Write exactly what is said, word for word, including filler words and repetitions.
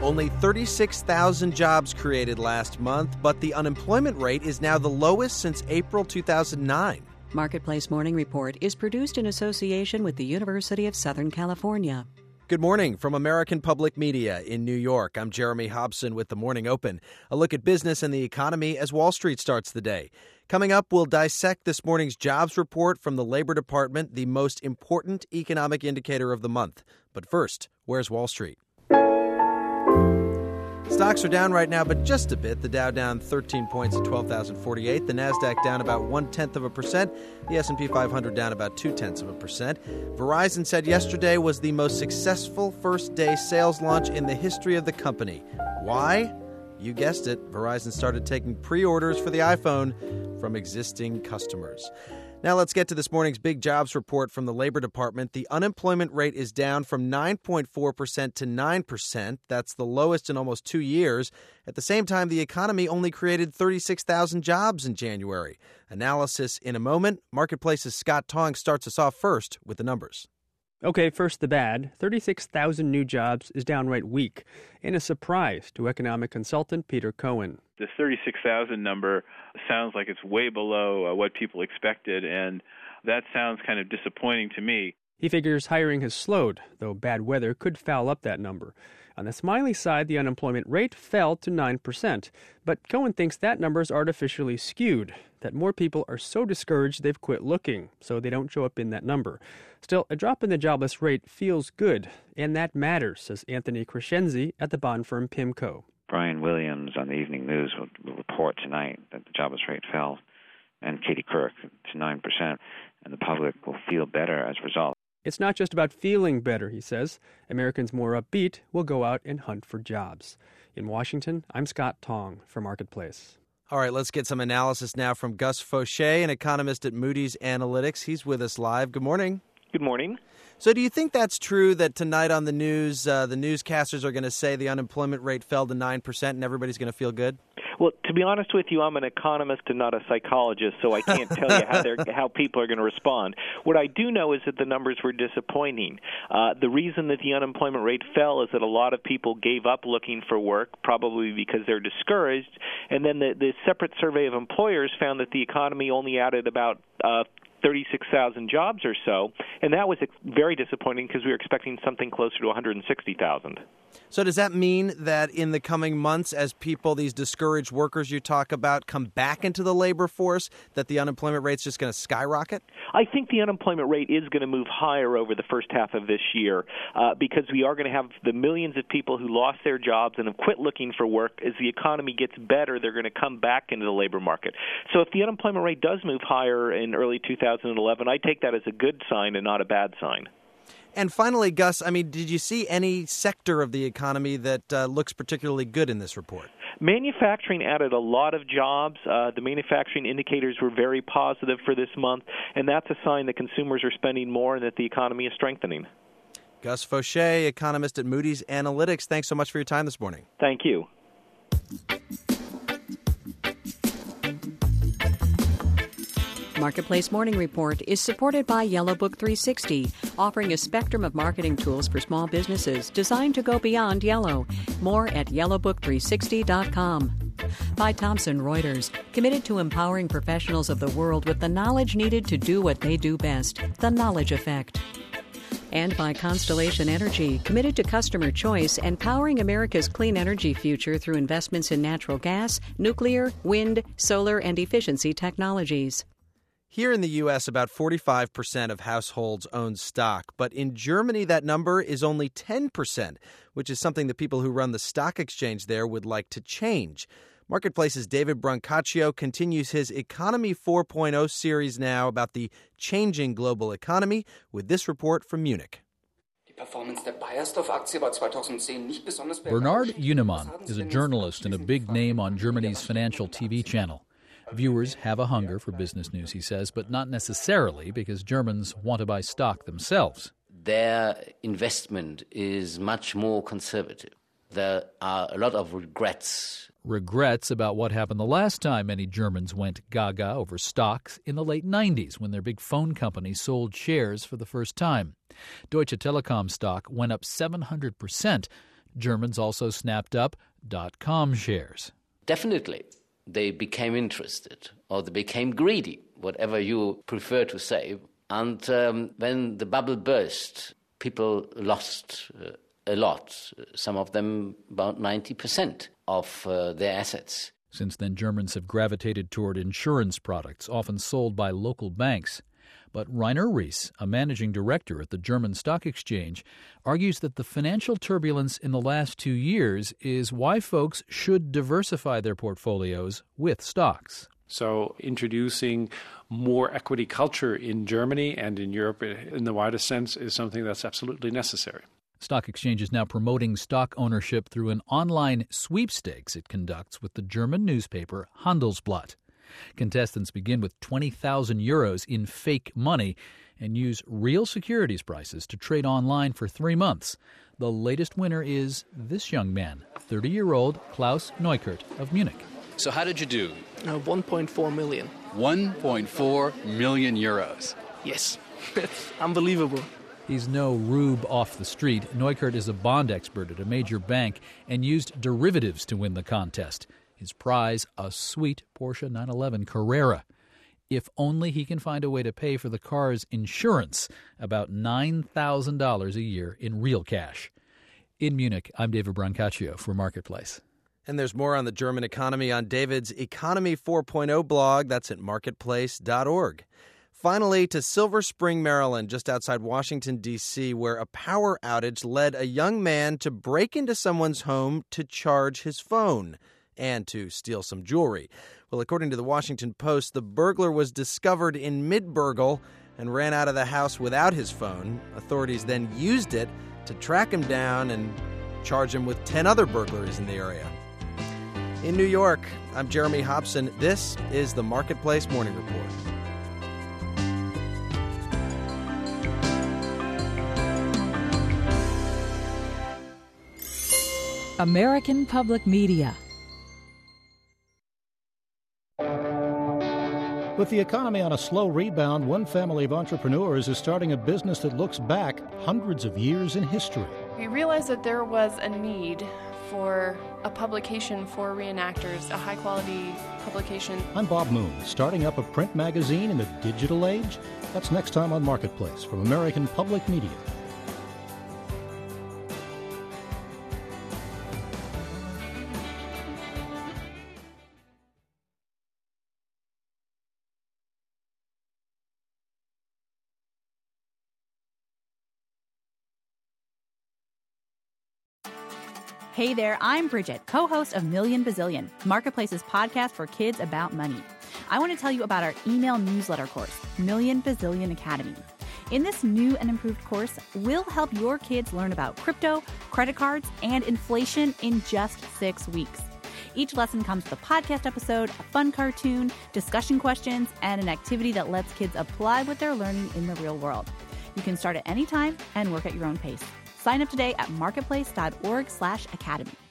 Only thirty-six thousand jobs created last month, but the unemployment rate is now the lowest since April two thousand nine. Marketplace Morning Report is produced in association with the University of Southern California. Good morning from American Public Media in New York. I'm Jeremy Hobson with The Morning Open. A look at business and the economy as Wall Street starts the day. Coming up, we'll dissect this morning's jobs report from the Labor Department, the most important economic indicator of the month. But first, where's Wall Street? Stocks are down right now, but just a bit. The Dow down thirteen points at twelve thousand forty-eight. The Nasdaq down about one-tenth of a percent. The S and P five hundred down about two-tenths of a percent. Verizon said yesterday was the most successful first-day sales launch in the history of the company. Why? You guessed it. Verizon started taking pre-orders for the iPhone from existing customers. Now let's get to this morning's big jobs report from the Labor Department. The unemployment rate is down from nine point four percent to nine percent. That's the lowest in almost two years. At the same time, the economy only created thirty-six thousand jobs in January. Analysis in a moment. Marketplace's Scott Tong starts us off first with the numbers. Okay, first the bad. thirty-six thousand new jobs is downright weak, and a surprise to economic consultant Peter Cohen. The thirty-six thousand number sounds like it's way below uh, what people expected, and that sounds kind of disappointing to me. He figures hiring has slowed, though bad weather could foul up that number. On the smiley side, the unemployment rate fell to nine percent, but Cohen thinks that number is artificially skewed, that more people are so discouraged they've quit looking, so they don't show up in that number. Still, a drop in the jobless rate feels good, and that matters, says Anthony Crescenzi at the bond firm PIMCO. Brian Williams on the Evening News will, will report tonight that the jobless rate fell, and Katie Couric to nine percent, and the public will feel better as a result. It's not just about feeling better, he says. Americans more upbeat will go out and hunt for jobs. In Washington, I'm Scott Tong for Marketplace. All right, let's get some analysis now from Gus Fauché, an economist at Moody's Analytics. He's with us live. Good morning. Good morning. So do you think that's true that tonight on the news, uh, the newscasters are going to say the unemployment rate fell to nine percent and everybody's going to feel good? Well, to be honest with you, I'm an economist and not a psychologist, so I can't tell you how they're, how people are going to respond. What I do know is that the numbers were disappointing. Uh, the reason that the unemployment rate fell is that a lot of people gave up looking for work, probably because they're discouraged. And then the, the separate survey of employers found that the economy only added about uh, thirty-six thousand jobs or so, and that was very disappointing because we were expecting something closer to one hundred sixty thousand. So does that mean that in the coming months, as people, these discouraged workers you talk about, come back into the labor force, that the unemployment rate's just going to skyrocket? I think the unemployment rate is going to move higher over the first half of this year uh, because we are going to have the millions of people who lost their jobs and have quit looking for work. As the economy gets better, they're going to come back into the labor market. So if the unemployment rate does move higher in early two thousand eleven, I take that as a good sign and not a bad sign. And finally, Gus, I mean, did you see any sector of the economy that uh, looks particularly good in this report? Manufacturing added a lot of jobs. Uh, the manufacturing indicators were very positive for this month, and that's a sign that consumers are spending more and that the economy is strengthening. Gus Fauché, economist at Moody's Analytics, thanks so much for your time this morning. Thank you. Marketplace Morning Report is supported by Yellow Book three sixty, offering a spectrum of marketing tools for small businesses designed to go beyond yellow. More at yellow book three sixty dot com. By Thomson Reuters, committed to empowering professionals of the world with the knowledge needed to do what they do best, the Knowledge Effect. And by Constellation Energy, committed to customer choice and powering America's clean energy future through investments in natural gas, nuclear, wind, solar, and efficiency technologies. Here in the U S, about forty-five percent of households own stock, but in Germany that number is only ten percent, which is something the people who run the stock exchange there would like to change. Marketplace's David Brancaccio continues his Economy four point oh series now about the changing global economy with this report from Munich. Bernard Unemann is a journalist and a big name on Germany's financial T V channel. Viewers have a hunger for business news, he says, but not necessarily because Germans want to buy stock themselves. Their investment is much more conservative. There are a lot of regrets. Regrets about what happened the last time many Germans went gaga over stocks in the late nineties when their big phone company sold shares for the first time. Deutsche Telekom stock went up seven hundred percent. Germans also snapped up dot-com shares. Definitely, they became interested, or they became greedy, whatever you prefer to say. And um, when the bubble burst, people lost uh, a lot, some of them about ninety percent of uh, their assets. Since then, Germans have gravitated toward insurance products, often sold by local banks. But Rainer Ries, a managing director at the German Stock Exchange, argues that the financial turbulence in the last two years is why folks should diversify their portfolios with stocks. So introducing more equity culture in Germany and in Europe in the widest sense is something that's absolutely necessary. Stock Exchange is now promoting stock ownership through an online sweepstakes it conducts with the German newspaper Handelsblatt. Contestants begin with twenty thousand euros in fake money and use real securities prices to trade online for three months. The latest winner is this young man, thirty-year-old Klaus Neukert of Munich. So how did you do? Uh, one point four million. one point four million euros. Yes, it's unbelievable. He's no rube off the street. Neukert is a bond expert at a major bank and used derivatives to win the contest. His prize, a sweet Porsche nine eleven Carrera. If only he can find a way to pay for the car's insurance, about nine thousand dollars a year in real cash. In Munich, I'm David Brancaccio for Marketplace. And there's more on the German economy on David's Economy four point oh blog. That's at marketplace dot org. Finally, to Silver Spring, Maryland, just outside Washington, D C, where a power outage led a young man to break into someone's home to charge his phone and to steal some jewelry. Well, according to the Washington Post, the burglar was discovered in mid-burgle and ran out of the house without his phone. Authorities then used it to track him down and charge him with ten other burglaries in the area. In New York, I'm Jeremy Hobson. This is the Marketplace Morning Report. American Public Media. With the economy on a slow rebound, one family of entrepreneurs is starting a business that looks back hundreds of years in history. We realized that there was a need for a publication for reenactors, a high-quality publication. I'm Bob Moon. Starting up a print magazine in the digital age? That's next time on Marketplace from American Public Media. Hey there, I'm Bridget, co-host of Million Bazillion, Marketplace's podcast for kids about money. I want to tell you about our email newsletter course, Million Bazillion Academy. In this new and improved course, we'll help your kids learn about crypto, credit cards, and inflation in just six weeks. Each lesson comes with a podcast episode, a fun cartoon, discussion questions, and an activity that lets kids apply what they're learning in the real world. You can start at any time and work at your own pace. Sign up today at marketplace dot org slash academy.